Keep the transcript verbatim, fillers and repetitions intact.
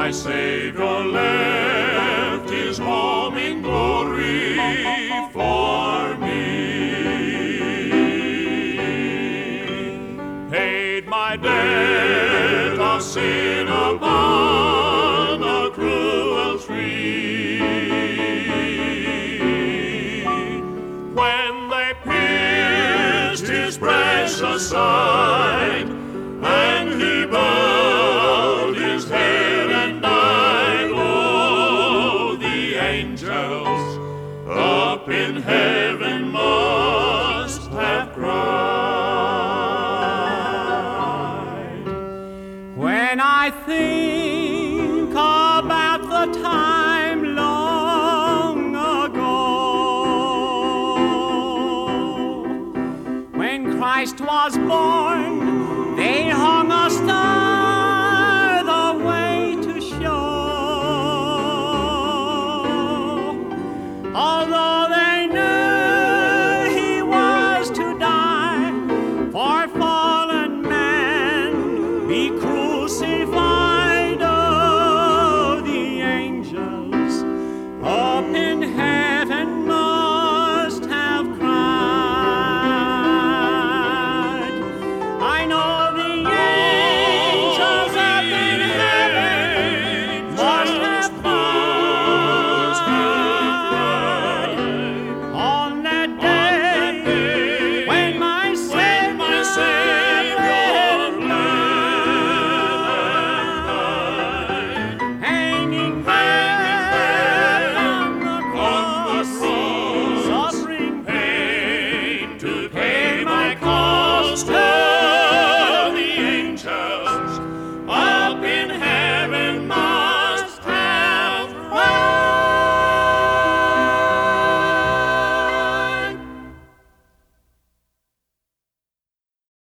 my Savior left his home in glory for me, paid my debt of sin upon a cruel tree. When they pierced his precious side, and he bowed his head and died, oh, the angels up in heaven must have cried. When I think about the time long ago when Christ was born, they hung a star the way to show. Although they